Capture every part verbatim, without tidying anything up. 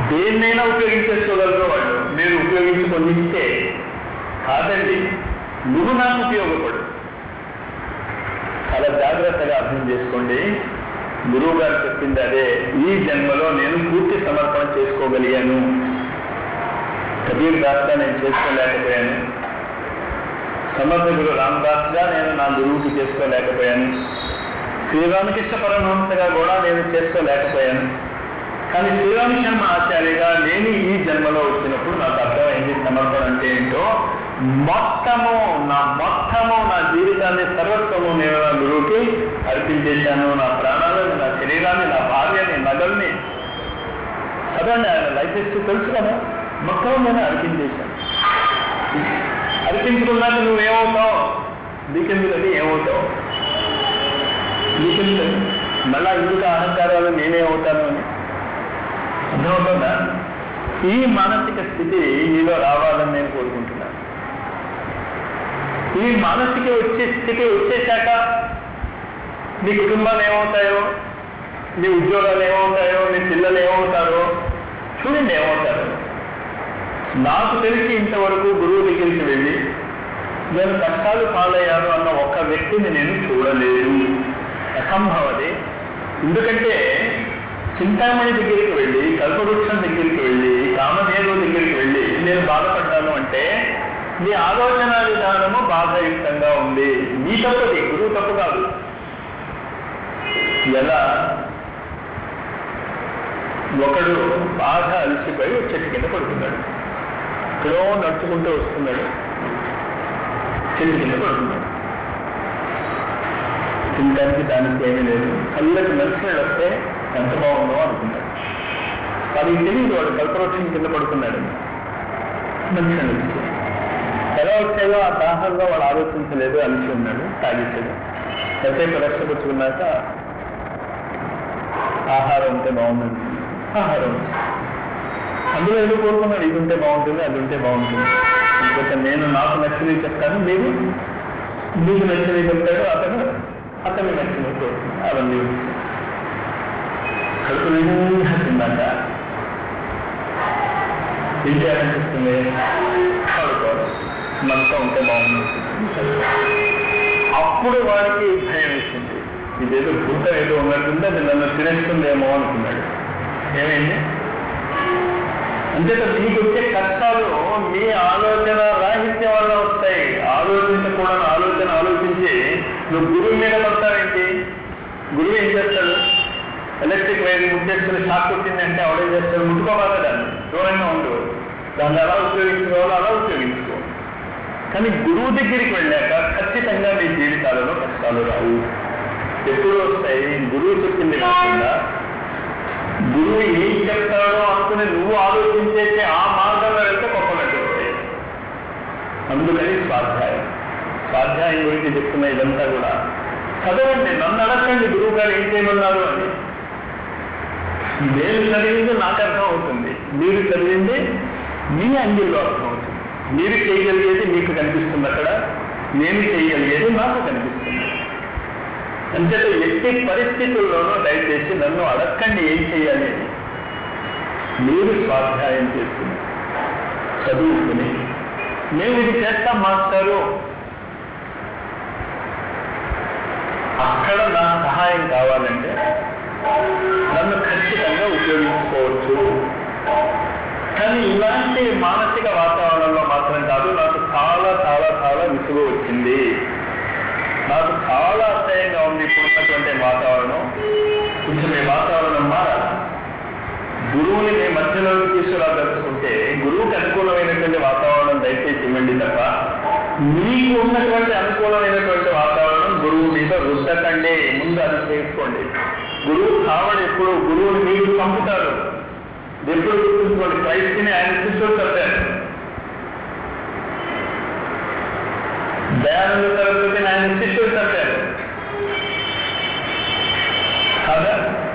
దేన్నైనా ఉపయోగించేసుకోగలరు వాళ్ళు. మీరు ఉపయోగించుకొని ఇస్తే కాదండి, నువ్వు నాకు ఉపయోగపడు. చాలా జాగ్రత్తగా అర్థం చేసుకోండి. గురువు గారు చెప్పింది అదే. ఈ జన్మలో నేను పూర్తి సమర్పణ చేసుకోగలిగాను. కబీర్ దాస్గా నేను చేసుకోలేకపోయాను, సమర్థ గురు రామదాస్గా నేను నా గురువుకి చేసుకోలేకపోయాను, శ్రీరామకృష్ణ పరమహంసగా కూడా నేను చేసుకోలేకపోయాను. కానీ శ్రీరామ శర్మ ఆచార్యగా నేను ఈ జన్మలో వచ్చినప్పుడు నాకు అర్థమైంది సమర్పణ అంటే ఏంటో. మొత్తము నా మొత్తము నా జీవితాన్ని సర్వస్వము నేను నా గురువుకి అర్పించేశాను. నా ప్రాణాలను, నా శరీరాన్ని, నా భార్యని, నగల్ని, చదవండి ఆయన లైఫ్ హిస్టరీ తెలుసు కదా, మొత్తం నేను అర్పించేశాను. అర్పించుకున్నాక నువ్వేమవుతావు? నీకెందుకు అది ఏమవుతావు? నీకెందుకు మళ్ళా ఇందుకు అహంకారాలు నేనే అవుతాను అని అర్థమవుతుందా? ఈ మానసిక స్థితి నీలో రావాలని నేను కోరుకుంటున్నాను. ఈ మానసిక వచ్చే స్థితి వచ్చేశాక నీ కుటుంబాలు ఏమవుతాయో, నీ ఉద్యోగాలు ఏమవుతాయో, నీ పిల్లలు ఏమవుతారో చూడండి ఏమవుతారో. నాకు తెలిసి ఇంతవరకు గురువు దగ్గరికి వెళ్ళి నేను కష్టాలు పాలయ్యాను అన్న ఒక్క వ్యక్తిని నేను చూడలేదు. అసంభవది. ఎందుకంటే చింతామణి దగ్గరికి వెళ్ళి, కల్పవృక్షం దగ్గరికి వెళ్ళి, కామధేను దగ్గరికి వెళ్ళి నేను బాధపడ్డాను అంటే నీ ఆలోచన విధానము బాధాయుక్తంగా ఉంది. నీ తప్పది, గురువు తప్పు కాదు. ఎలా ఒకడు బాగా అలసిపోయి చెట్టు కింద పడుతున్నాడు, ఎక్కడో నడుచుకుంటూ వస్తున్నాడు, చెట్టు కింద పడుతున్నాడు. తినడానికి దానికి ఏమీ లేదు. చల్లటి మంచినీళ్ళు వస్తే ఎంత బాగుందో అనుకున్నాడు. వాడికి తెలియదు వాడు కల్పవృక్షం కింద పడుతున్నాడు. మంచినీళ్ళు వచ్చాయి. ఎలా వచ్చాయో ఆ దాహంలో వాడు ఆలోచించలేదు, అలిసి ఉన్నాడు, తాగేసాడు. కాసేపు రక్షపరుచుకున్నాక ఆహారం ఉంటే బాగుంటుంది, ఆహారం అందులో ఏదో కోరుకున్నాడు, ఇది ఉంటే బాగుంటుంది, అది ఉంటే బాగుంటుంది. ఇంకొక నేను నాకు నచ్చినవి చెప్తాను, మీరు మీకు నచ్చినవి చెప్తాడు, అతను అతను నచ్చినవి కోరుకున్నాడు. అవన్నీ వచ్చాయి. కడుపు నిండా తిన్నాక ఇంటి అనిపిస్తుంది, పడుకోవాలి, మనతో ఉంటే బాగుంటుంది. అప్పుడు వాడికి భయం వేసింది, ఇదేదో భూతం ఏదో ఉన్నట్టుంటే అది నన్ను తినేస్తుందేమో అనుకున్నాడు. ఏమైంది? అంతేత మీకు వచ్చే కష్టాలు మీ ఆలోచన రాహిత్యం వల్ల వస్తాయి. ఆలోచించకూడని ఆలోచన ఆలోచించి నువ్వు గురువు మీద పడతావేంటి? గురువు ఏం చేస్తాడు? ఎలక్ట్రిక్ వైర్ ముట్టేసుకుని షాక్ కొట్టింది అంటే ఆవిడేం చేస్తాడు? ముట్టుకోవాలి దాన్ని, దూరంగా ఉండు, దాన్ని ఎలా ఉపయోగించుకోవాలో అలా ఉపయోగించుకో. కానీ గురువు దగ్గరికి వెళ్ళాక ఖచ్చితంగా మీ జీవితాలలో కష్టాలు రావు. ఎప్పుడు వస్తాయి? గురువు చెప్పింది కాకుండా గురువు ఏం చెప్తాడో అనుకుని నువ్వు ఆలోచించేసి ఆ మార్గంలో వెళ్తే గొప్పనట్టు వస్తాయి. అందుకని స్వాధ్యాయం స్వాధ్యాయం గురించి చెప్తున్న ఇదంతా కూడా చదవండి. నన్ను అడగండి గురువు గారు ఏం చేయమన్నారు అని. నేను చదివింది నాకు అర్థం అవుతుంది, మీరు చదివింది మీ అంగిల్లో అర్థం అవుతుంది. మీరు చేయగలిగేది మీకు కనిపిస్తుంది అక్కడ, నేను చేయగలిగేది నాకు కనిపిస్తుంది. అంతేత ఎట్టి పరిస్థితుల్లోనూ దయచేసి నన్ను అడగండి ఏం చేయాలి అని. మీరు స్వాధ్యాయం చేసుకుని చదువుకుని మేము ఇది చేస్తాం మాస్టారు, అక్కడ నా సహాయం కావాలంటే నన్ను ఖచ్చితంగా ఉపయోగించుకోవచ్చు. కానీ ఇలాంటి మానసిక వాతావరణంలో మాత్రం కాదు. నాకు చాలా చాలా చాలా విసుగు వచ్చింది, నాకు చాలా అసహ్యంగా ఉంది ఇప్పుడున్నటువంటి వాతావరణం. కొంచెం మీ వాతావరణం మారాలి. గురువుని మీ మధ్యలోకి తీసుకురాదలుచుకుంటే గురువుకి అనుకూలమైనటువంటి వాతావరణం దయచేసి ఇవ్వండి తప్ప మీకు ఉన్నటువంటి అనుకూలమైనటువంటి వాతావరణం గురువు మీద రుద్దకండి. ముందు అది చేసుకోండి. గురువు కావడం ఎప్పుడు గురువుని మీరు చంపుతారు. ఎప్పుడు గుర్తుంచుకోండి, క్రైస్తుని ఆయన శిష్యుడు చంపారు, దయానంద సరస్వతిని ఆయన శిష్యుడు చంపారు కాదా?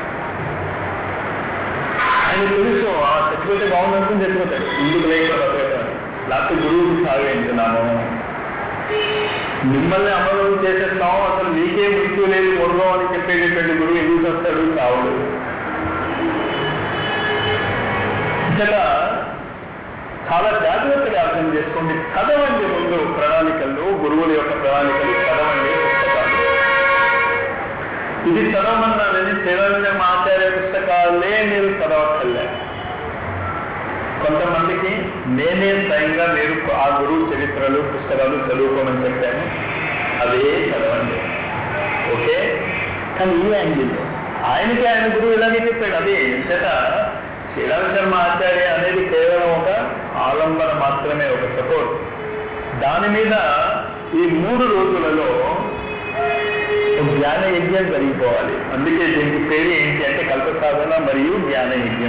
ఆయన తెలుసు ఆ చచ్చిపోతే బాగుందనుకుని చచ్చిపోతాడు, ఇందుకు లేకుండా బతకటాడు. లేకపోతే గురువుకి సాగేంటున్నాము, మిమ్మల్ని అమలు చేసేస్తాము, అసలు మీకే మృత్యు లేదు మొదలు అని చెప్పేటటువంటి గురువు ఎందుకు వస్తాడు? కావుడు. అంతటా చాలా జాగ్రత్తగా అర్థం చేసుకోండి. చదవండి ముందు ప్రణాళికలు, గురువుల యొక్క ప్రణాళికలు చదవండి, పుస్తకాలు. ఇది చదవమన్నానని శ్రీరామ ఆచార్య పుస్తకాలే మీరు చదవక్కర్లే. కొంతమందికి నేనే స్వయంగా మీరు ఆ గురువు చరిత్రలు పుస్తకాలు చదువుకోమని చెప్పాను, అవే చదవండి. ఓకే, కానీ ఈ యాంగిల్లో ఆయనకి ఆయన గురువు ఇలాగే చెప్పాడు. అది చేత శ్రీరామ శర్మ ఆచార్య అనేది కేవలం ఒక ఆలంబన మాత్రమే, ఒక సపోర్ట్. దాని మీద ఈ మూడు రోజులలో జ్ఞాన యజ్ఞం జరిగిపోవాలి. అందుకే దీనికి పేరు ఏంటి అంటే కల్ప సాధన మరియు జ్ఞాన యజ్ఞం.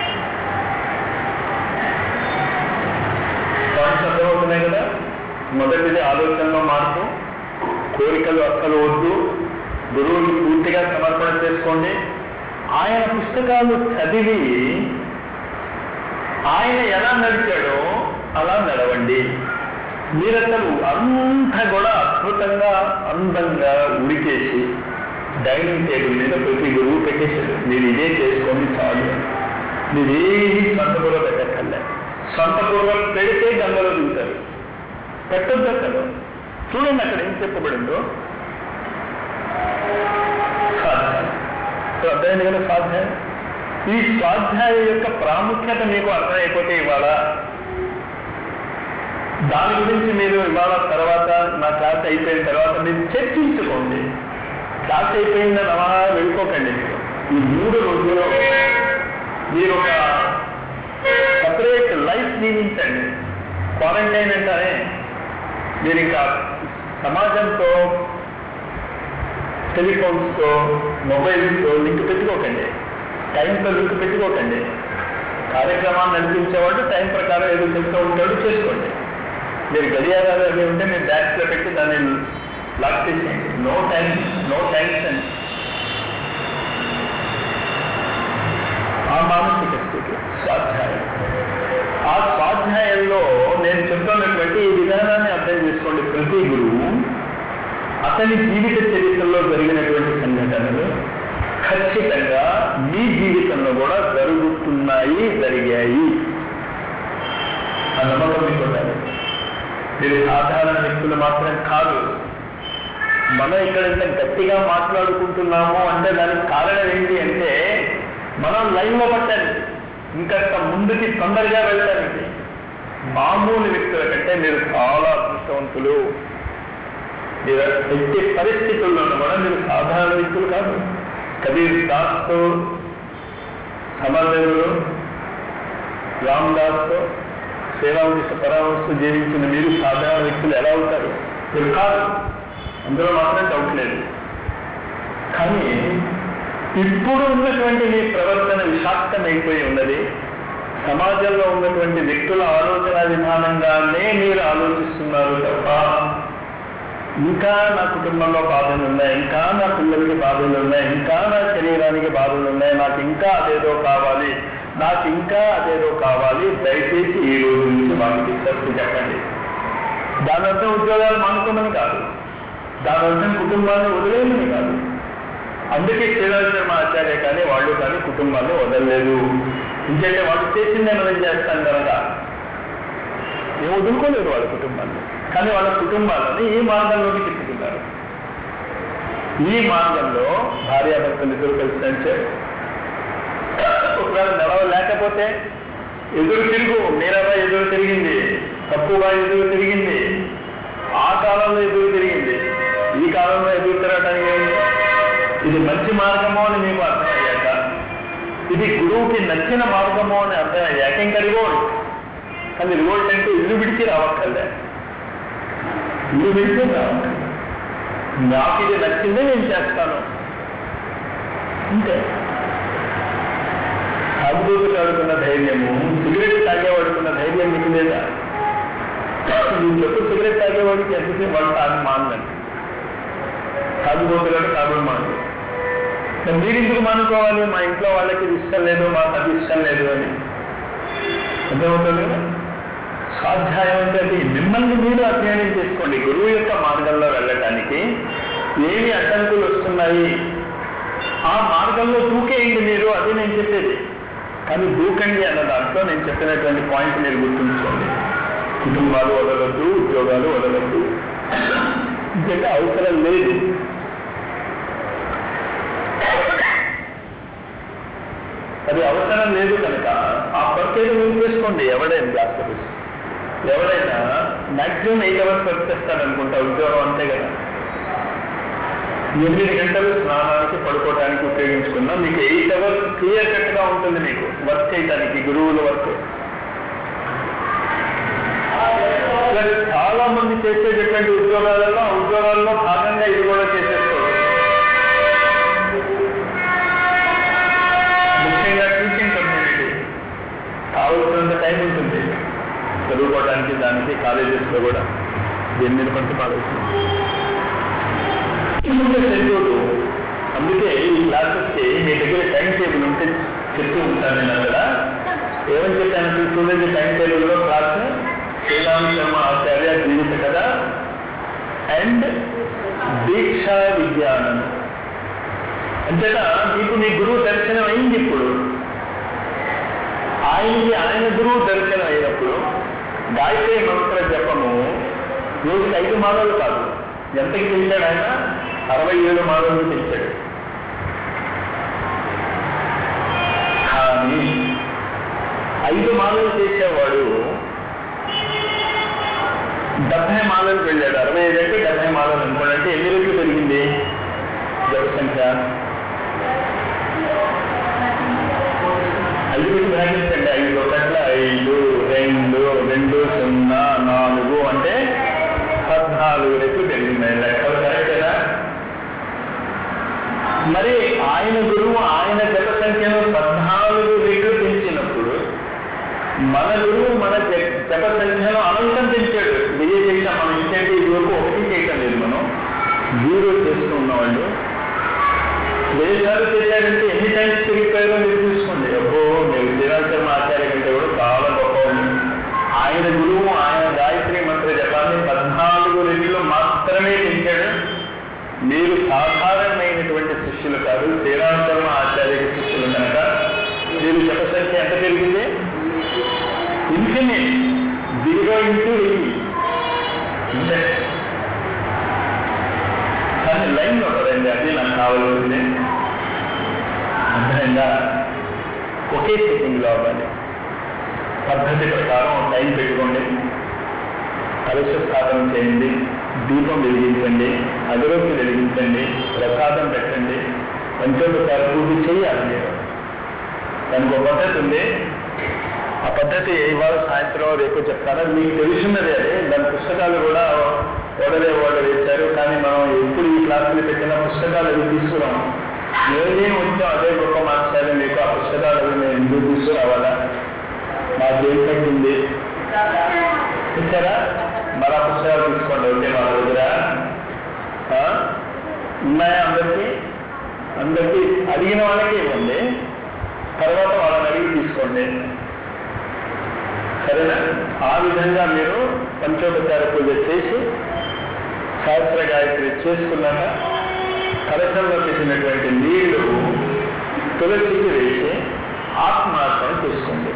పాయింట్స్ అర్థమవుతున్నాయి కదా. మొదటిది ఆలోచనలో మార్పు, కోరికలు అస్సలు వద్దు, గురువుని పూర్తిగా సమర్పణ చేసుకోండి. ఆయన పుస్తకాలు చదివి ఆయన ఎలా నడిచాడో అలా నడవండి. మీరసలు అంతా కూడా అద్భుతంగా అందంగా ఉడికేసి డైనింగ్ టేబుల్ మీద ప్రతి గురువు పెట్టేశాడు. మీరు ఇదే చేసుకోండి చాలు. మీరేమి సొంత పూర్వ పెట్టక్కర్లే. సొంత పూర్వం పెడితే గంగలో దిగుతారు, పెట్టొద్దు అసలు. చూడండి అక్కడ ఏం చెప్పబడిందో. స్వాధ్యాయం అర్థమైంది కదా. స్వాధ్యాయం, ఈ స్వాధ్యాయం యొక్క ప్రాముఖ్యత మీకు అర్థమైపోతే ఇవాళ దాని గురించి మీరు ఇవాళ తర్వాత నా క్లాస్ అయిపోయిన తర్వాత మీరు చర్చించుకోండి. క్లాస్ అయిపోయిందని అలా వెళ్ళిపోకండి. మీరు ఈ మూడు రోజుల్లో మీరు ఒక సపరేట్ లైఫ్ జీవించండి. క్వారంటైన్ అంటారే, మీరు ఇంకా సమాజంతో, టెలిఫోన్స్తో, మొబైల్స్తో లింక్ పెట్టుకోకండి, టైంతో లింక్ పెట్టుకోకండి. కార్యక్రమాన్ని నడిపించేవాడు టైం ప్రకారం ఏదో చెప్తూ ఉంటాడు, చేసుకోండి. మీరు గడియారాలు అవి ఉంటే మీరు బ్యాగ్స్లో పెట్టి దాన్ని లాక్ చేసేయండి. No time, no tension. ఆ మానసిక స్థితి స్వాధ్యాయం. ఆ స్వాధ్యాయంలో నేను చెప్తున్నటువంటి ఈ విధానాన్ని అర్థం చేసుకోండి. ప్రతి గురువు అతని జీవిత చరిత్రలో జరిగినటువంటి సంఘటనలు ఖచ్చితంగా మీ జీవితంలో కూడా జరుగుతున్నాయి, జరిగాయి. ఆ నమ్మకం మీకు ఉండాలి. మీరు సాధారణ వ్యక్తులు మాత్రం కాదు. మనం ఇక్కడ ఇంత గట్టిగా మాట్లాడుకుంటున్నాము అంటే దానికి కారణం ఏంటి అంటే మనం లైన్లో పట్టానికి, ఇంకాస్త ముందుకి తొందరగా వెళ్ళడానికి. మామూలు వ్యక్తుల కంటే మీరు చాలా అదృష్టవంతులు. మీరు ఎట్టి పరిస్థితుల్లోనూ కూడా మీరు సాధారణ వ్యక్తులు కాదు. కబీర్ దాస్తో, సమర్థులు, రామ్ దాస్తో, శ్రీరామకృష్ణ పరమహంసతో జీవించిన మీరు సాధారణ వ్యక్తులు ఎలా అవుతారు? మీరు కాదు, అందులో మాత్రం డౌట్ లేదు. కానీ ఇప్పుడు ఉన్నటువంటి మీ ప్రవర్తన విషాక్తమైపోయి ఉన్నది. సమాజంలో ఉన్నటువంటి వ్యక్తుల ఆలోచన విధానంగానే మీరు ఆలోచిస్తున్నారు తప్ప ఇంకా నా కుటుంబంలో బాధలు ఉన్నాయి, ఇంకా నా పిల్లలకి బాధలు ఉన్నాయి, ఇంకా నా శరీరానికి బాధలు ఉన్నాయి, నాకు ఇంకా అదేదో కావాలి, నాకు ఇంకా అదేదో కావాలి. దయచేసి ఈ రోజు నుంచి వాటికి స్వస్తి చెప్పండి. దాని అర్థం ఉద్యోగాలు మానుకోమని కాదు, దాని అర్థం కుటుంబాన్ని వదిలేయమని కాదు. అందుకే శ్రీరామ శర్మ ఆచార్య కానీ వాళ్ళు కానీ కుటుంబాన్ని వదలలేదు. ఇంకంటే వాళ్ళు చేసిందే మనం చేస్తాం కనుక ఏం వదులుకోలేదు వాళ్ళ కుటుంబాన్ని. కానీ వాళ్ళ కుటుంబాలని ఈ మార్గంలోకి తిప్పుతున్నారు. ఈ మార్గంలో భార్యాభర్తలు ఇద్దరు కలిసి నడిచారు. ఒకవేళ నడవ లేకపోతే ఎదురు తిరుగు, మీరవా ఎదురు తిరిగింది, తప్పుగా ఎదురు తిరిగింది, ఆ కాలంలో ఎదురు తిరిగింది, ఈ కాలంలో ఎదురు తిరగటానికి ఇది మంచి మార్గమో అని మీకు అర్థమయ్యాక, ఇది గురువుకి నచ్చిన మార్గమో అని అర్థమయ్యాక ఇంకా రివోల్ట్. కానీ రివోల్ట్ అంటే ఇల్లు విడిచి రావక్కర్లే, ఇల్లు విడిచి రావక్కర్లే. నాకు ఇది నచ్చిందే నేను చేస్తాను అంతే. తాగుబోతులు ఆడుకున్న ధైర్యము, సిగరెట్ తాగేవాడుకున్న ధైర్యం మీకు లేదా? నేను చెప్పు, సిగరెట్ తాగేవాడికి ఎంతసేపు వాడు తాగి మానండి, తాగుబోతులు తాగుడు మాను. మీరు ఎందుకు మానుకోవాలి? మా ఇంట్లో వాళ్ళకి ఇది ఇష్టం లేదు, మాకు అది ఇష్టం లేదు అని అర్థమవుతుంది కదా. స్వాధ్యాయం అంటే అది మిమ్మల్ని మీరు అధ్యయనం చేసుకోండి. గురువు యొక్క మార్గంలో వెళ్ళటానికి ఏమి అడ్డంకులు వస్తున్నాయి, ఆ మార్గంలో దూకేయండి మీరు. అది నేను చెప్పేది. కానీ దూకండి అన్న దాంట్లో నేను చెప్పినటువంటి పాయింట్ మీరు గుర్తుంచుకోండి. కుటుంబాలు వదలొద్దు, ఉద్యోగాలు వదలొద్దు, ఎందుకంటే అవసరం లేదు. అది అవసరం లేదు కనుక ఆ పర్చేజ్ మీరు చేసుకోండి. ఎవడైనా జాగ్రత్త, ఎవడైనా మ్యాక్సిమం ఎయిట్ అవర్స్ వర్క్ చేస్తారనుకుంటా ఉద్యోగం, అంతే కదా. ఎనిమిది గంటలు స్నానానికి పడుకోవడానికి ఉపయోగించుకున్నా మీకు ఎయిట్ అవర్స్ క్లియర్ కట్ గా ఉంటుంది మీకు వర్క్ చేయడానికి, గురువుల వర్క్. ప్లస్ చాలా మంది చేసేటటువంటి ఉద్యోగాలలో ఉద్యోగాల్లో భాగంగా ఇది కూడా చేసేసుకోవచ్చు. ముఖ్యంగా టీచింగ్ కమ్యూనిటీ కావలసినంత టైం ఉంటుంది చదువుకోవడానికి, దానికి కాలేజెస్లో కూడా దీని మీద కొంచెం బాగుంటుంది. సరిపోదు. అందుకే ఈ క్లాసెస్కి మీ దగ్గర టైం టేబుల్ ఉంటే చెప్తూ ఉంటాను నేను. అక్కడ ఏమని చెప్పాను చూడండి, టైం టేబుల్లో క్లాస్ శ్రీరామ శర్మ ఆచార్య జీవిత కథ అండ్ దీక్షా విజ్ఞానం. అంతేనా మీకు మీ గురువు దర్శనం అయింది. ఇప్పుడు ఆయనకి ఆయన గురువు దర్శనం అయినప్పుడు గాయత్రి మంత్ర జపము రోజుకి ఐదు మాలలు కాదు, ఎంతకి పెంచాడు ఆయన? అరవై ఏడు మాలలు పెంచాడు. కానీ ఐదు మాలలు చేసేవాడు డెబ్బై మాలలకు వెళ్ళాడు. అరవై ఐదు అంటే డెబ్బై మాలలు అనుకోండి, అంటే ఎన్ని రెట్లు పెరిగింది జప సంఖ్య? ఐదు పెట్టి భాగించండి. ఐదు ఒకట్ల ఐదు, రెండు రెండు సున్నా నాలుగు అంటే పద్నాలుగు రెట్లు పెరిగింది. లెక్కలు కరెక్టేనా? మరి ఆయన గురువు ఆయన జప సంఖ్యను పద్నాలుగు రెట్లు పెంచినప్పుడు మన గురువు మన జప సంఖ్యను అనంతం పెంచాడు. వెయ్యి చేసాం మనం. ఇంకంటే ఇది వరకు ఒకటి చేయటం లేదు, మనం జీరో చేస్తూ ఉన్నవాళ్ళు. వెయ్యి సార్లు చేశారంటే ఎన్ని టైమ్స్ పెరిగిపోయారో మీరు చూసుకోండి. అబ్బో మీరు శ్రీరామ శర్మ ఆచార్య కంటే కూడా చాలా గొప్పవాళ్ళు. ఆయన గురువు ఆయన గాయత్రి మంత్ర జపాన్ని పద్నాలుగు రెట్లు మాత్రమే పెంచాడు. మీరు సాధారణమైనటువంటి శిష్యులు కాదు, శ్రీరామ శర్మ ఆచార్య శిష్యులు కనుక మీరు జప సంఖ్య ఎంత పెరిగింది? ఇన్ఫినిట్, జీరో ఇంటూ వెయ్యి. కానీ లైన్లో కదండి, అది నాకు కావాల్సింది. అర్థమైందా? ఒకే సెకండ్లో అవ్వాలి. పద్ధతి ప్రకారం టైం పెట్టుకోండి, కలశ స్థాపన చేయండి, దీపం వెలిగించండి, అగరొత్తి వెలిగించండి, ప్రసాదం పెట్టండి, పంచోపచార పూజ చేయాలి మీరు. దానికి ఒక పద్ధతి ఉంది. ఆ పద్ధతి ఇవాళ సాయంత్రం రేపు చెప్తాను. మీకు తెలుసున్నది అది. దాని పుస్తకాలు కూడా ఓడలే ఓడ వేశారు. కానీ మనం ఎప్పుడు ఈ క్లాసులు పెట్టిన పుస్తకాలు అవి తీసుకురాం. ఏదేం వచ్చాం అదే గొప్ప మాస్టారు. మీకు ఆ పుస్తకాలు అవి మేము ఎందుకు తీసుకురావాలా? మాకేం తగ్గింది ఇచ్చారా? మరి ఆ పుస్తకాలు తీసుకోండి. ఓకే, మా దగ్గర ఉన్నాయా? అందరికీ అందరికీ అడిగిన వాళ్ళకి ఇవ్వండి, తర్వాత వాళ్ళని అడిగి తీసుకోండి. సరేనా? ఆ విధంగా మీరు పంచోపచార పూజ చేసి సహస్ర గాయత్రి చేసుకున్నాక కలశంలో పెట్టినటువంటి నీళ్లు తులసికి వేసి ఆత్మార్పణ చేసుకోండి.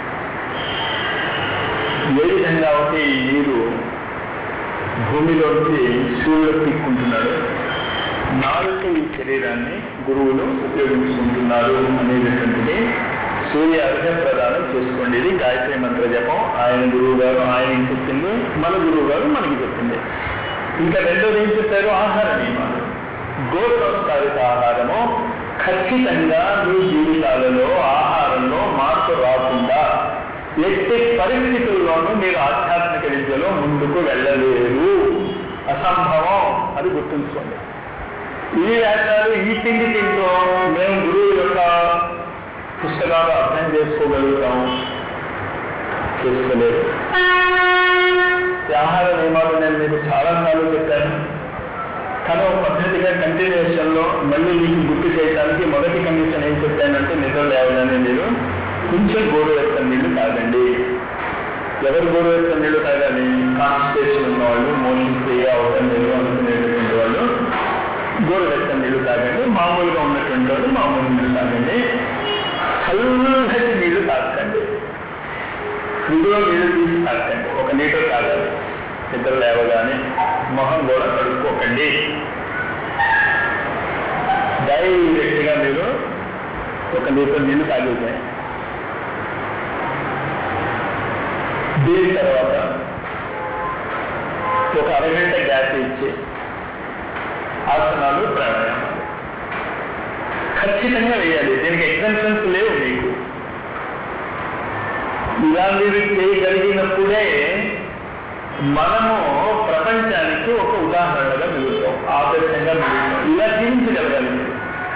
ఏ విధంగా అయితే ఈ నీరు భూమిలోకి సూర్యుడు పీక్కుంటున్నాడు, నాలుగు ఈ శరీరాన్ని గురువులు ఉపయోగించుకుంటున్నారు అనేటటువంటిది సూర్య అర్ఘ్య ప్రదానం చేసుకోండి. ఇది గాయత్రి మంత్ర జపం. ఆయన గురువు గారు ఆయనకి చెప్పింది, మన గురువు గారు మనకి చెప్పింది. ఇంకా రెండోది ఏం చెప్పారు? ఆహార నియమాలు. గో సంస్కారిత ఆహారము. ఖచ్చితంగా మీ జీవితాలలో ఆహారంలో మార్పు రాకుండా ఎట్టి పరిస్థితుల్లోనూ మీరు ఆధ్యాత్మిక విద్యలో ముందుకు వెళ్ళలేరు, అసంభవం. అది గుర్తుంచుకోండి. ఈ వేషాలు ఈ తిండి తింటూ మేము గురువు యొక్క పుస్తకాలు అర్థం చేసుకోగలుగుతాము, చేసుకోలేదు. ఆహార నియమాలు నేను మీకు చాలా సార్లు చెప్పాను. కానీ ఒక పద్ధతిగా కంటిన్యూషన్లో మళ్ళీ మీకు గుర్తు చేయడానికి మొదటి కండిషన్ ఏం చెప్పానంటే, నిద్ర లేవగానే మీరు కొంచెం గోరువెచ్చని నీళ్లు తాగండి. ఎవరు గోరువెచ్చని నీళ్లు తాగాలి? కాన్స్టిపేషన్ ఉన్నవాళ్ళు, మోషన్ ఫ్రీగా అవసరం లేదు అనుకునేటటువంటి వాళ్ళు గోరువెచ్చని నీళ్లు తాగండి. మామూలుగా ఉన్నటువంటి వాళ్ళు మామూలు నీళ్లు తాగండి. చల్లటి నీళ్లు తాకండి, ఫ్రిడ్జ్లో నీళ్లు తీసి తాకండి. ఒక లీటర్ తాగాలి. నిద్ర లేవగానే మొహం కూడా కడుక్కోకండి. డైరెక్ట్గా మీరు ఒక లీటర్ నీళ్లు తాగితే దీని తర్వాత ఒక అరగంట గ్యాప్ ఇచ్చి ఆసనాలు ప్రాణాయామాలు ఖచ్చితంగా వేయాలి. దీనికి ఎగ్జామ్షన్స్ లేవు మీకు. ఇలా మీరు చేయగలిగినప్పుడే మనము ప్రపంచానికి ఒక ఉదాహరణగా మిగులుతాం, ఆదర్శంగా మిగులుతాం. ఇలా జీవించగలగాలి మీరు.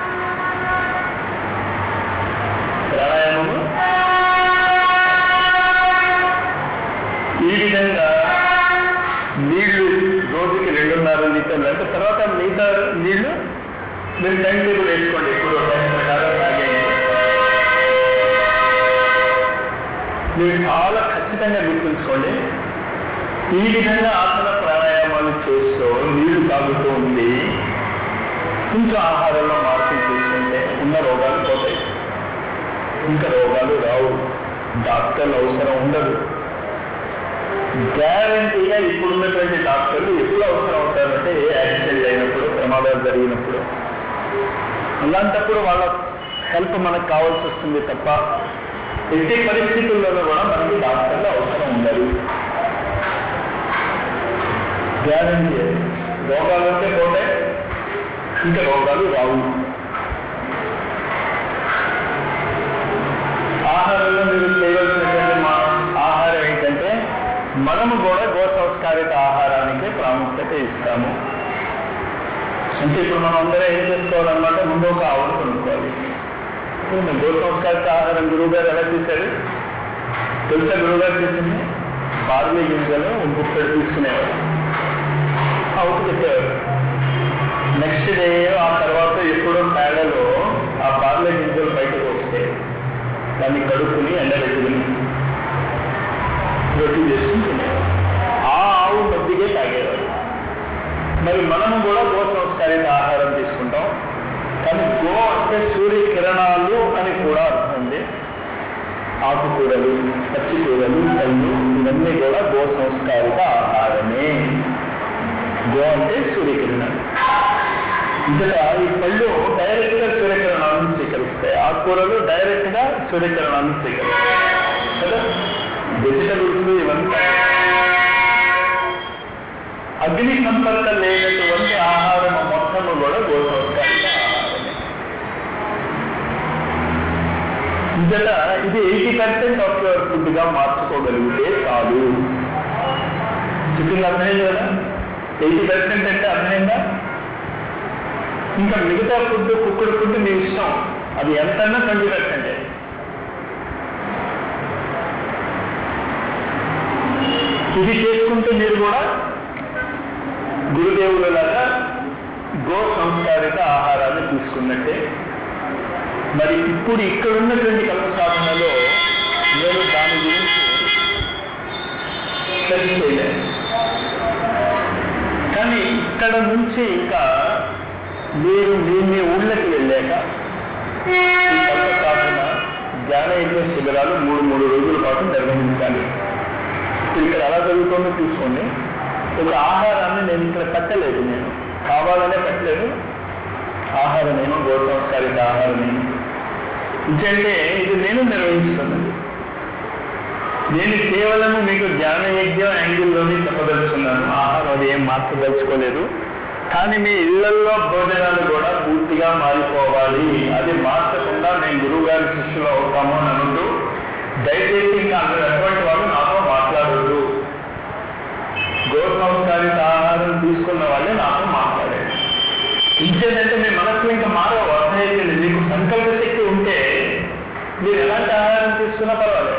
ప్రాణాయామము ఈ విధంగా నీళ్లు రోజుకి రెండున్నర లీటర్లు అంటే తర్వాత మిగతా నీళ్లు మీరు టైం టేబుల్ వేసుకోండి. ఇప్పుడు టైం ప్రకారం తాగేయండి. మీరు చాలా ఖచ్చితంగా గుర్తుంచుకోండి. ఈ విధంగా ఆసన ప్రాణాయామాలు చేస్తూ నీళ్లు తాగుతూ ఉంది, కొంచెం ఆహారంలో మార్పులు చేసుకుంటే ఉన్న రోగాలు పోతాయి, ఇంకా రోగాలు రావు, డాక్టర్లు అవసరం ఉండదు. గ్యారంటీగా ఇప్పుడున్నటువంటి డాక్టర్లు ఎప్పుడు అవసరం అవుతారంటే ఏ యాక్సిడెంట్ అయినప్పుడు, ప్రమాదాలు జరిగినప్పుడు, అలాంటప్పుడు వాళ్ళ హెల్ప్ మనకు కావాల్సి వస్తుంది తప్ప ఎట్టి పరిస్థితుల్లోనూ కూడా మనకి డాక్టర్లు అవసరం ఉండదు. గ్యారంటీ రోగాలు అంటే పోతే ఇంకా రోగాలు రావు. ఆహారంలో మీరు చేయవలసినటువంటి మా ఆహారం ఏంటంటే మనము కూడా గో సంస్కారిత ఆహారానికి ప్రాముఖ్యత ఇస్తాము. అంటే ఇప్పుడు మనం అందరం ఏం చేసుకోవాలన్నమాట, ముందు ఒక ఆవును కొనుక్కోవాలి. గో సంస్కారిత ఆహారం గురువు గారు ఎలా చేశారు తెలుసా? గురువు గారు చేసింది బార్లీ గింజలు గుప్పెడు తీసుకునేవారు, ఆవుకు పెట్టేవారు. నెక్స్ట్ డే ఆ తర్వాత ఎప్పుడో పేడలో ఆ బార్లీ గింజలు బయటకు వస్తే దాన్ని కడుక్కుని ఎండబెట్టుకుని రొట్టి చేసుకుని తినేవారు. ఆ ఆవు మధ్యగే తాగేవారు. మరి మనము కూడా గో సంస్కారిత ఆహారం తీసుకుంటాం. కానీ గో అంటే సూర్యకిరణాలు అని కూడా అర్థం ఉంది. ఆకుకూరలు, పచ్చికూరలు, పళ్ళు ఇవన్నీ కూడా గో సంస్కారిత ఆహారమే. గో అంటే సూర్యకిరణాలు. ఇంతటా ఈ పళ్ళు డైరెక్ట్ గా సూర్యకిరణాలను స్వీకరిస్తాయి, ఆకుకూరలు డైరెక్ట్ గా సూర్యకిరణాలను స్వీకరిస్తాయి కదా. వెజిటబుల్స్ ఇవన్నీ అగ్ని సంపర్కం లేనటువంటి ఆహారం మొత్తము కూడా గో సంస్కారిత ఆహారమే. ఇంతట ఇది eighty percent of your food గా మార్చుకోగలిగితే చాలు. చెప్పింది అర్థమైంది కదా? ఎయిటీ పర్సెంట్ అంటే అర్థమైందా? ఇంకా మిగతా ఫుడ్, కుక్కుడు ఫుడ్ మీ ఇష్టం, అది ఎంతన్నా ట్వంటీ పర్సెంటే. ఇది చేసుకుంటే మీరు కూడా గురుదేవులలాగా గో సంస్కారిత ఆహారాన్ని తీసుకున్నట్టే. మరి ఇప్పుడు ఇక్కడ ఉన్నటువంటి కల్ప సాధనలో నేను దాని గురించి స్ట్రెస్ చేయలేదు. కానీ ఇక్కడ నుంచి ఇంకా మీరు మీ మీ ఊళ్ళకి వెళ్ళాక ఈ కల్ప సాధన జ్ఞాన యజ్ఞ శిబిరాలు మూడు మూడు రోజుల పాటు నిర్వహించాలి. ఇక్కడ ఎలా జరుగుతుందో చూసుకోండి. ఒక ఆహారాన్ని నేను ఇక్కడ పెట్టలేదు, నేను కావాలనే పెట్టలేదు. ఆహారం నేను గో సంస్కారిత ఆహారం నేను ఎందుకంటే ఇది నేను నిర్వహిస్తున్నది. నేను కేవలము మీకు జ్ఞాన యజ్ఞం యాంగిల్లోనే చెప్పదలుచుకున్నాను. ఆహారం అది ఏం మార్చదలుచుకోలేదు. కానీ మీ ఇళ్లలో భోజనాలు కూడా పూర్తిగా మారిపోవాలి. అది మార్చకుండా నేను గురువు గారి శిష్యులు అవుతాము అని అనుకుంటూ దయచేసి ఇంకా అందరూ అటువంటి వాళ్ళు నాతో మాట్లాడద్దు. గో సంస్కారిత ఆహారం తీసుకున్న వాళ్ళే నాతో మాట్లాడారు. ఇంకేంటంటే మీ మనసులో ఇంకా మారవు. అర్థమైంది. మీకు సంకల్ప శక్తి ఉంటే మీరు ఎలాంటి ఆహారం తీసుకున్నా పర్వాలేదు.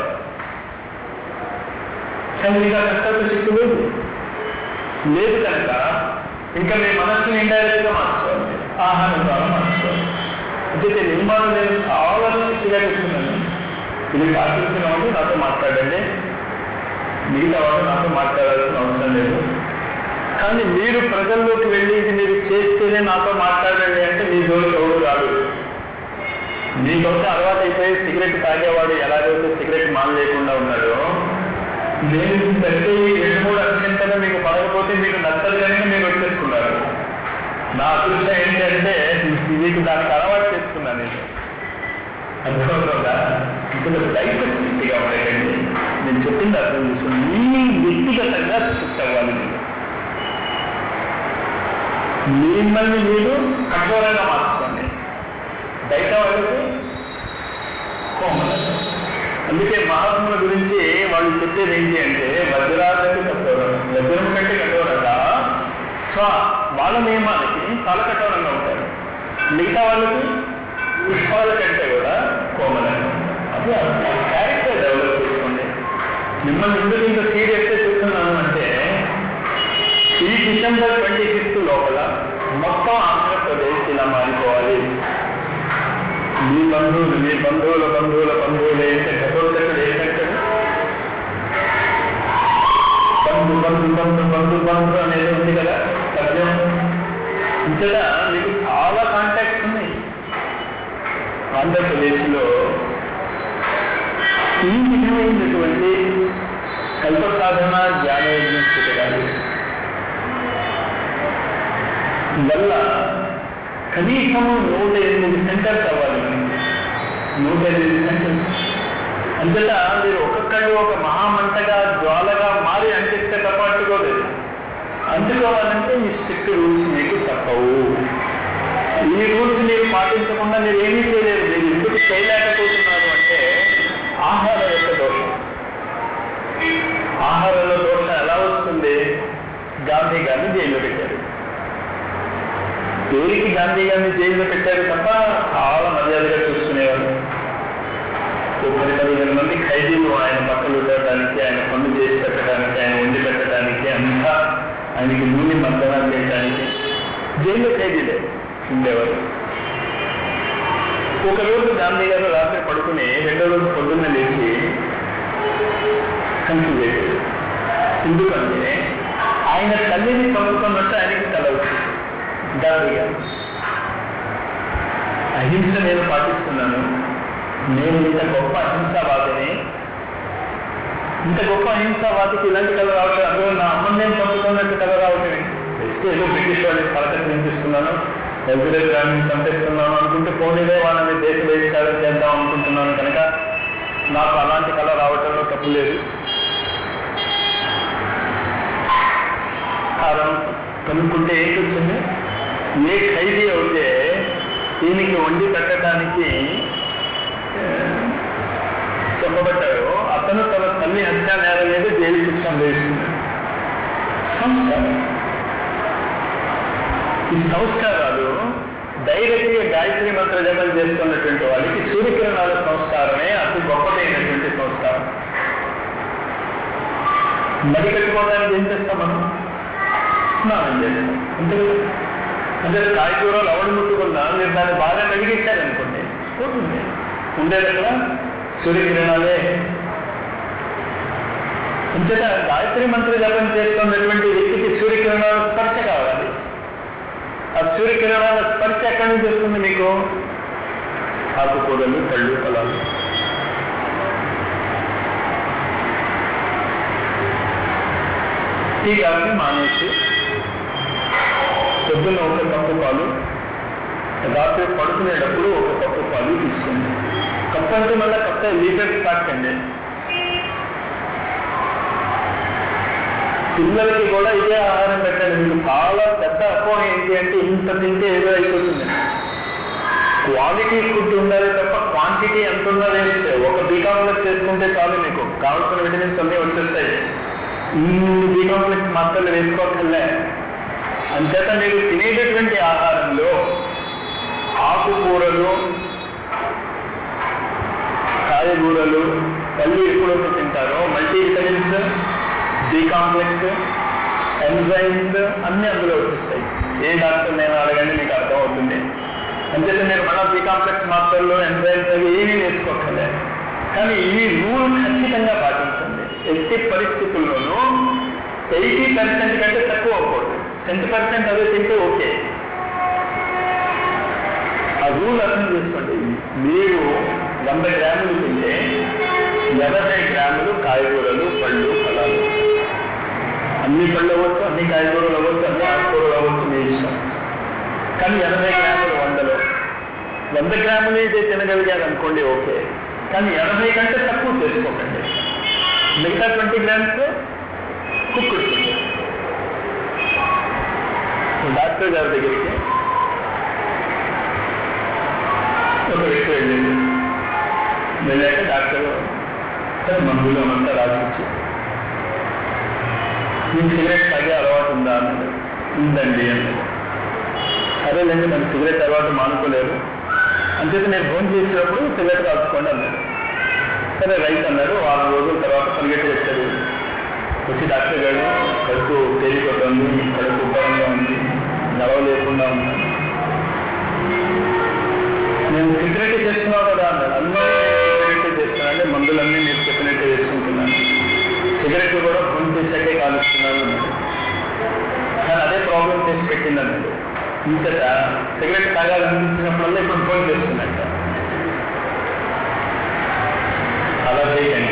కానీ మీకు ఆ సంకల్ప శక్తి లేదు లేదు కనుక ఇంకా మీ మనసుని ఇండైరెక్ట్ గా మార్చుకోవాలి, ఆహారం ద్వారా మార్చుకోవాలి. అయితే నిర్మాణం నేను చాలా శక్తిగా చెప్తున్నాను. ఇది పాటించిన వాళ్ళు నాతో మాట్లాడండి, మిగతా వాళ్ళు నాతో మాట్లాడాల్సిన అవసరం లేదు. కానీ మీరు ప్రజల్లోకి వెళ్ళి ఇది మీరు చేస్తేనే నాతో మాట్లాడండి అంటే మీ జోలికి ఎవరు రాదు. మీకొక అలవాటు అయిపోయి సిగరెట్ తాగేవాడు ఎలాగైతే సిగరెట్ మాన లేకుండా ఉన్నాడో, నేను పెట్టి రెండు మూడు అక్షంతలు మీకు పడకపోతే మీకు నచ్చలు కనుక మీరు వచ్చేసుకున్నారు. నా అదృష్టం ఏంటంటే మీకు దానికి అలవాటు చేసుకున్నాను నేను. అర్థమవుతుందా? ఇప్పుడు లైఫ్ స్థితిగా ఉండేటండి. నేను చెప్పింది అర్థం చేసుకుని మీ వ్యక్తిగతంగా షిఫ్ట్ అవ్వాలి. మిమ్మల్ని మీరు కఠోరంగా మార్చుకోండి. బయట వాళ్ళకి కోమల. అందుకే మహాత్ముల గురించి వాళ్ళు చెప్పేది ఏంటి అంటే వజ్రాలకి కఠోరం, వజ్రం కంటే కఠోరంగా స్వ వాళ్ళ నియమాలకి చాలా కఠోరంగా ఉంటారు. మిగతా వాళ్ళకి పుష్పాల కంటే కూడా కోమలంగా. అది క్యారెక్టర్ డెవలప్ చేసుకోండి. మిమ్మల్ని ఎందుకు ఇంత సీరియస్గా చెప్తున్నాను అంటే ఈ డిసెంబర్ ట్వంటీ ఫిఫ్త్ లోపల మొత్తం ఆంధ్రప్రదేశ్ ఇలా మారిపోవాలి. మీ బంధువులు మీ బంధువుల బంధువుల బంధువులు ఏంటంటే కఠోరతడు ఏంటంటే బంధు బంధు బంధు బంధు బంధు అనేది ఉంది కదా సత్యం. ఇంతగా మీకు చాలా కాంటాక్ట్స్ ఉన్నాయి. ఆంధ్రప్రదేశ్లో ఈ విధమైనటువంటి కల్ప సాధన జ్ఞానయజ్ఞ స్థితిగాలి వల్ల కనీసము నూట ఎనిమిది సెంటర్స్ అవ్వాలి. మనకి నూట ఎనిమిది సెంటర్స్ అంతటా మీరు ఒక్కొక్కళ్ళు ఒక మహామంటగా జ్వాలగా మారి అంటిస్తే తప్ప అంటుకోలేదు. అంటుకోవాలంటే ఈ స్ట్రిక్ట్ రూల్స్ మీకు తప్పవు. ఈ రూల్స్ మీరు పాటించకుండా మీరు ఏమీ చేయలేరు. మీరు ఎందుకు చేయలేకపోతున్నారు అంటే ఆహార యొక్క దోషం. ఆహారంలో దోషం ఎలా వస్తుంది? గాంధీ గారిని జైల్లో పెట్టారు. పేరుకి గాంధీ గారిని జైల్లో పెట్టారు తప్ప చాలా మర్యాదగా చూసుకునేవారు. పది పదిహేను మంది ఖైదీలు ఆయన పక్కలు ఉండడానికి, ఆయన పనులు చేసి పెట్టడానికి, ఆయన వండి పెట్టడానికి, అంతా ఆయనకి నూనె మద్దనాలు చేయడానికి జైల్లో ఖైదీలే ఉండేవారు. ఒకరోజు గాంధీ గారు రాత్రి పడుకుని రెండో రోజు పొద్దున్న లేచి కన్ఫ్యూజ్ అయ్యారు. ఎందుకంటే ఆయన తల్లిని చదువుకున్నట్టు ఆయనకి కల వచ్చింది. గాంధీ గారు అహింస నేను పాటిస్తున్నాను, నేను ఇంత గొప్ప అహింసావాదిని, ఇంత గొప్ప అహింసావాదికి ఇలాంటి కళ రావటం, అందులో నా అమ్మని నేను చంపుతున్నట్టు కళ రావటం జస్ట్ ఏదో బ్రిటిష్ వాళ్ళకి పలకత వినిపిస్తున్నాను, ఎల్పిరెడ్డి రాణిని చంపేస్తున్నాను అనుకుంటే పోనీలే వాళ్ళని దేశ బహిష్కారం చేద్దాం అనుకుంటున్నాను కనుక నాకు అలాంటి కళ రావటంలో తప్పు లేదు. కారణం కనుక్కుంటే ఏంటి వచ్చింది? ఏ ఖైదీ అయితే దీనికి వండి పెట్టడానికి చెప్పబడ్డాడో అతను తన తల్లి హత్యా నేరం మీద జైలు శిక్ష వేస్తున్నాడు. సంస్కారం. ఈ సంస్కారాలు డైరెక్ట్ గా గాయత్రి మంత్ర జపం చేస్తున్నటువంటి వాళ్ళకి సూర్యకిరణాల సంస్కారమే అతి గొప్పదైనటువంటి సంస్కారం. మడి కట్టుకోవడానికి ఏం చేస్తాం మనం? స్నానం చేస్తాం. అంతే కదా. అంటే కాయకూరలు అవడి ముట్టుకున్నా మీరు దాన్ని బాగా కడిగించారనుకోండి పోతుంది. ఉండేదక్కడ సూర్యకిరణాలే. అంతేగా గాయత్రి మంత్ర జపం చేస్తున్నటువంటి వ్యక్తికి సూర్యకిరణాల స్పర్శ కావాలి. ఆ సూర్యకిరణాల స్పర్శ ఎక్కడి నుంచి వస్తుంది మీకు? ఆకుకూరలు, పళ్ళు, ఫలాలు. టీ కాఫీ మానేసి పొద్దున్న ఒక కప్పు పాలు, రాత్రి పడుకునేటప్పుడు ఒక కప్పు పాలు తీసుకోండి. కప్పు అంటే మళ్ళీ కప్పు లీటర్స్ తాకండి. పిల్లలకి కూడా ఇదే ఆహారం పెట్టండి. మీకు చాలా పెద్ద అపోహ ఏంటి అంటే ఇంత తింటే ఏదో అయిపోతుంది. క్వాలిటీ ఫుడ్ ఉండాలి తప్ప క్వాంటిటీ ఎంత ఉందో వేస్తే ఒక బీ కాంప్లెక్స్ చేసుకుంటే చాలు, మీకు కావాల్సిన విటమిన్స్ అన్నీ వచ్చేస్తాయి. ఇన్ని బీ కాంప్లెక్స్ మాత్రలు వేసుకోకర్లే. అంచేత మీరు తినేటటువంటి ఆహారంలో ఆకుకూరలు, కాయగూరలు, పళ్ళు ఎప్పుడైతే తింటారో multi vitamins, B complex, enzymes అన్నీ అందులో వచ్చేస్తాయి. ఏ డాక్టర్ నేను అడగండి మీకు అర్థం అవుతుంది. అంచేత మీరు మళ్ళీ బీ కాంప్లెక్స్ మాత్రలు, ఎంజైమ్స్ అవి ఏమీ వేసుకోకలే. కానీ ఈ రూల్ ఖచ్చితంగా పాటించండి. ఎట్టి పరిస్థితుల్లోనూ ఎయిటీ పర్సెంట్ కంటే తక్కువ అవ్వకూడదు. టెన్ పర్సెంట్ అదే తింటే ఓకే. ఆ రూల్ అర్థం చేసుకోండి. మీరు వంద గ్రాములు తింటే ఎనభై గ్రాములు కాయగూరలు, పళ్ళు, ఫలాలు. అన్ని పళ్ళు అవ్వచ్చు, అన్ని కాయగూరలు అవ్వచ్చు, అన్ని ఆకుకూరలు అవ్వచ్చు, మీ ఇష్టం. కానీ ఎనభై గ్రాములు వందలో వంద గ్రాములు ఇదే తినగలిగారు అనుకోండి, ఓకే. కానీ ఎనభై కంటే తక్కువ చేసుకోకండి. మిగతా ట్వంటీ గ్రామ్స్ కుక్కుడు. డాక్టర్ గారి దగ్గరికి ఒక వ్యక్తి వెళ్ళింది. వెళ్ళాక డాక్టర్ సరే మందులో అంతా రాసిచ్చి, మీకు సిగరెట్ తాగే అలవాటు ఉందా అన్నాడు. ఉందండి అన్నాడు. సరేలేండి, మన సిగరెట్ అలవాటు మానుకోలేరు, అంచేత నేను ఫోన్ చేసినప్పుడు సిగరెట్ కాల్చుకోండి అన్నాడు. సరే రైట్ అన్నాడు. వారం రోజుల తర్వాత పరిగెట్టి వచ్చాడు. వచ్చి డాక్టర్ గారు కడుపు తేలిపోతుంది, కడుపు ఉబ్బరంగా ఉంది, నడవ లేకుండా ఉన్నాను. నేను సిగరెట్ చేస్తున్నావు కదా అన్నాడు. అన్నీ సిగరెట్ చేస్తున్నాను, మందులన్నీ మీరు చెప్పినట్టే వేసుకుంటున్నాను, సిగరెట్ కూడా ఫోన్ చేశాకే కాలుస్తున్నాను అన్నాడు. కానీ అదే ప్రాబ్లం చేసి పెట్టింది అన్నాడు. ఇంతట సిగరెట్ తాగాలనిపించినప్పుడల్లా ఇప్పుడు ఫోన్ చేస్తున్నట్ట. అలా చేయండి.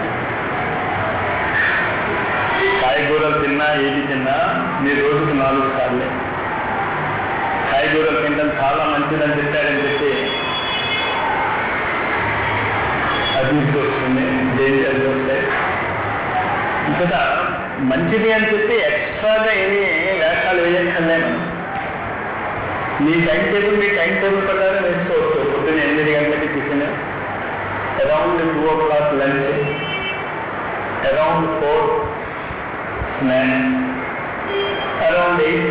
కాయగూరలు తిన్నా ఏది తిన్నా మీరు రోజుకు నాలుగు సార్లే. కాయగూరలు తినడం చాలా మంచిదని చెప్పారని చెప్పి అభివృద్ధి వస్తుంది, డేంజర్స్ వస్తాయి. ఇంకా మంచిది అని చెప్పి ఎక్స్ట్రాగా ఏమి వేషాలు వేయక్కర్లే. మనం మీ టైం టేబుల్ మీ టైం టేబుల్ ప్రకారం వేసుకోవచ్చు. పొద్దున్న ఎనిమిది గంటలకి tiffin, around two o'clock lunch, around four snacks, around eight.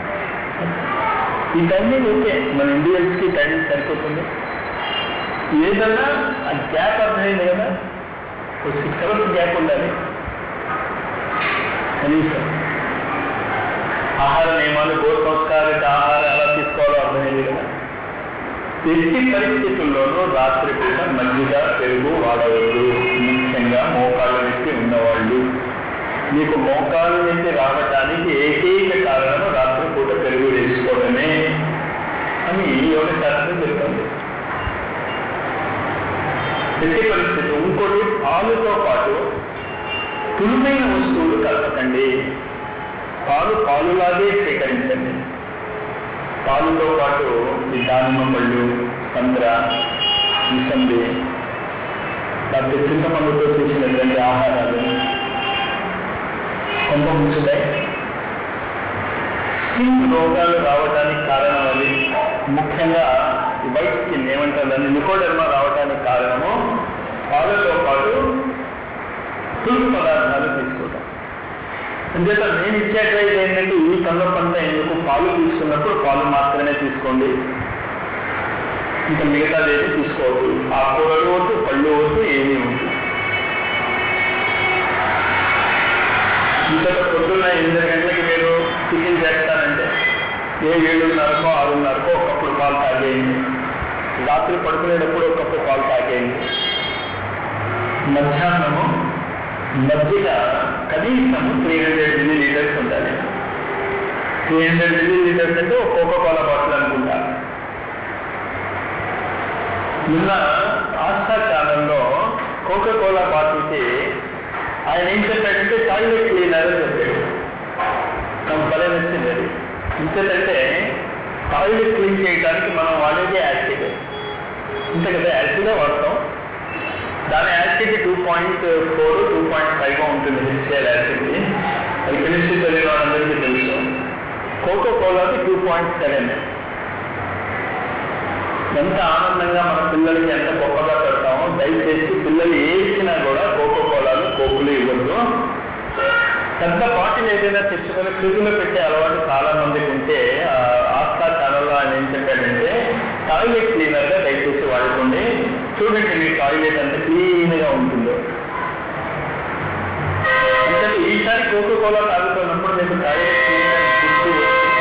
ఈ టైమింగ్ ఓకే, మన ఇండియన్స్కి టైమింగ్ సరిపోతుంది. ఏదన్నా ఆ గ్యాప్ అర్థమైంది కదా, ఒక సిక్స్ అవర్స్ గ్యాప్ ఉండాలి కనీసం. ఆహార నియమాలు, గో సంస్కారిత ఆహారం ఎలా తీసుకోవాలో అర్థమైంది కదా. ఎట్టి పరిస్థితుల్లోనూ రాత్రి పూట మజ్జిగ, పెరుగు వాడవద్దు. ముఖ్యంగా మోకాళ్ళ నొప్పి ఉన్నవాళ్ళు. మీకు మోకాళ్ళ నొప్పి రావడానికి ఏకైక కారణం రాత్రి పూట పెరుగు వేసుకోవడమే అని యోగ శాస్త్రం చెప్తుంది. ఎట్టి పరిస్థితులు. ఇంకోటి, పాలుతో పాటు తులుమైన వస్తువులు కలపకండి. పాలు పాలులాగే స్వీకరించండి. పాలుతో పాటు ఈ దానిమ్మ పళ్ళు, సంద్ర, ముసంబి, లేకపోతే చింతపండుతో చేసినటువంటి ఆహారాలు కొంత ముంచుతాయి. స్కిన్ రోగాలు రావడానికి కారణం అది. ముఖ్యంగా వైట్ స్కిన్ ఏమంటారు దాన్ని, నికోడెర్మా రావడానికి కారణము పాలతో పాటు తులు పదార్థాలు తీసుకోవడం. అంచేత నేను ఇచ్చే అడ్వైజ్ ఏంటంటే, ఈ కళ్ళపంతా ఎందుకు, పాలు తీసుకున్నప్పుడు పాలు మాత్రమే తీసుకోండి, ఇంకా మిగతాది ఏది తీసుకోవద్దు. ఆకుకూరలు వద్దు, పళ్ళు వద్దు, ఏమీ వద్దు. ఇంతక పొద్దున్న ఎనిమిది గంటలకి మీరు టిఫిన్ చేస్తానంటే ఏ ఏడున్నరకో ఆరున్నరకో ఒకప్పుడు పాలు తాగేయండి. రాత్రి పడుకునేటప్పుడు ఒకప్పుడు పాలు తాగేయండి. మధ్యాహ్నము మజ్జిగ కనీసము త్రీ హండ్రెడ్ మిల్లీ లీటర్స్ ఉండాలి. త్రీ హండ్రెడ్ మిల్లీ లీటర్స్ అంటే ఒక కోకో కోలా బాటిల్ అనుకుంటా. నిన్న ఆస్థా ఛానల్లో కోకో కోలా బాటిల్కి ఆయన ఏం చెప్పాడంటే టాయిలెట్ క్లీనర్ అని చెప్పాడు. నాకు భలే నచ్చింది అది. ఇంకేంటంటే టాయిలెట్ క్లీన్ చేయడానికి మనం వాడేది యాసిడ్. ఇంతే కదా, యాసిడే వాడతాం. దాని acid two point four two point five ఉంటుంది హెచ్సిఎల్ యాసిడ్. అది కెమిస్ట్రీ చదివిన వాళ్ళందరికీ తెలుసు. కోకో కోలాది టూ పాయింట్ సెవెన్. ఎంత ఆనందంగా మన పిల్లలకి ఎంత గొప్పగా పెడతామో. దయచేసి పిల్లలు ఏ ఇచ్చినా కూడా కోకో కోలాలు, కోకులు ఇవ్వద్దు. పెద్ద బాటిల్ ఏదైనా తెచ్చుకొని ఫ్రిడ్జ్లో పెట్టే అలవాటు చాలా మందికి ఉంటే ఆస్థా ఛానల్లో ఆయన ఏం చెప్పాడంటే టాయిలెట్ క్లీనర్గా దయచేసి వాడుకోండి. చూడండి మీ టాయిలెట్ అంత క్లీన్గా ఉంటుందో. అంటే ఈసారి కోకో కోలా తాగుతున్నప్పుడు మీకు టాయిలెట్ క్లీనర్ గుర్తు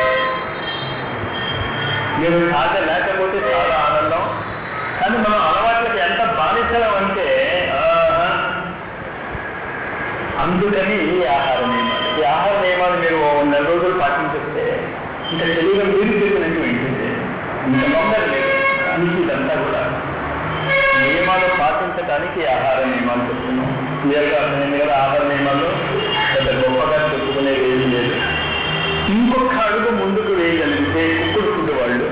మీరు తాగలేకపోతే చాలా ఆనందం. కానీ మనం అలవాట్లకి ఎంత బానిసలం అంటే అందుకని ఈ ఆహార నియమాలు ఈ ఆహార నియమాలు మీరు నెల రోజులు పాటించేస్తే ఇంకా శరీరం మీరు చెప్పినట్టు ఉంటుంది. ఇంత తొందర లేదు. దానికి ఇదంతా కూడా పాటించడానికి ఆహార నియమాలు చెప్తున్నాం. క్లియర్గా అర్థమైంది కదా? ఆహార నియమాలు పెద్ద గొప్పగా చెప్పుకునేది ఏమీ లేదు. ఇంకొక అడుగు ముందుకు వేయగలిగితే కుక్కుడు ఫుడ్ వాళ్ళు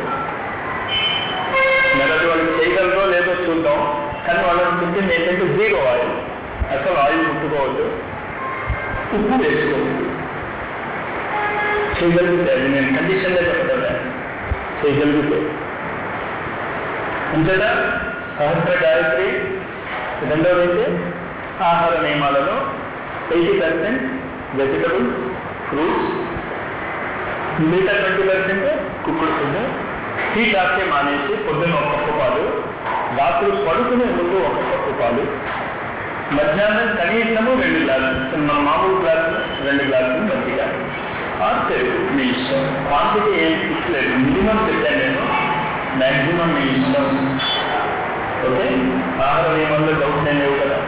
మెదడు వాళ్ళు చేయగలరో లేదో చూద్దాం. కానీ వాళ్ళని తింటుంది ఏంటంటే జీరో ఆయిల్, అసలు ఆయిల్ ముట్టుకోవద్దు, ఉప్పు వేసుకోవద్దు. చేయగలిగితే అది నేను కండిషన్లే చెప్పగలను, చేయగలిగితే అంతేనా? సహస్ర గాయత్రి. రెండవది అయితే ఆహార నియమాలలో ఎయిటీ పర్సెంట్ వెజిటబుల్స్, ఫ్రూట్స్, మిగతా twenty percent cooked food. Tea కాస్తే మానేసి పొద్దున్న ఒక కప్పు పాలు, రాత్రి పడుకునే ముందు ఒక కప్పు పాలు, మధ్యాహ్నం కనీసము రెండు గ్లాసులు, మన మామూలు గ్లాసులు రెండు గ్లాసులు మజ్జిగ ఆరు పెరుగు. మీ ఇష్టం. క్వాంటిటీ ఏం ఫిక్స్ లేదు, మినిమం చెప్పాను నేను, మ్యాక్సిమం మీ ఇష్టం. ఓకే? ఆహార నియమంలో డౌట్స్ ఏం లేవు కదా?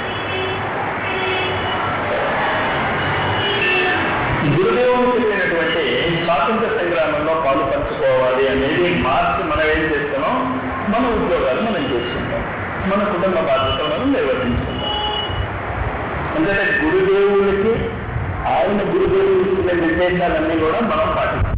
గురుదేవుడు చెప్పినటువంటి స్వాతంత్ర సంగ్రామంలో పాలు పంచుకోవాలి అనేది మార్చి మనం ఏం చేస్తున్నాం? మన ఉద్యోగాలు మనం చేసుకుంటాం, మన కుటుంబ బాధ్యతలు మనం నిర్వర్తించుకుంటాం. ఎందుకంటే గురుదేవుడికి ఆయన గురుదేవుడికి ఇచ్చిన నిర్దేశాలన్నీ కూడా మనం పాటిస్తాం.